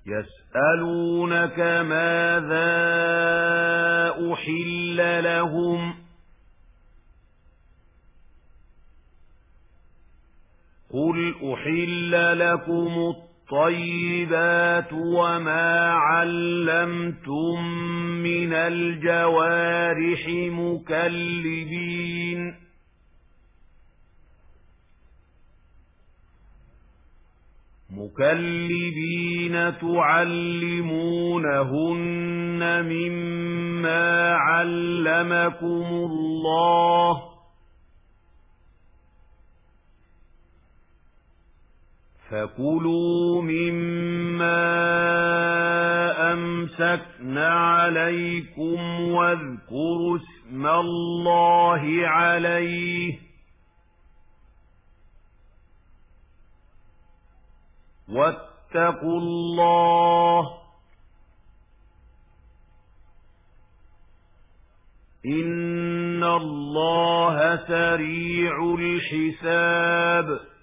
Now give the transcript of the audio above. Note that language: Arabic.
يسألونك ماذا أحل لهم قل أحل لكم الطيبات وما علمتم من الجوارح مكلبين تعلمونهن مما علمكم الله فكلوا مما أمسكن عليكم واذكروا اسم الله عليه واتقوا الله إن الله سريع الحساب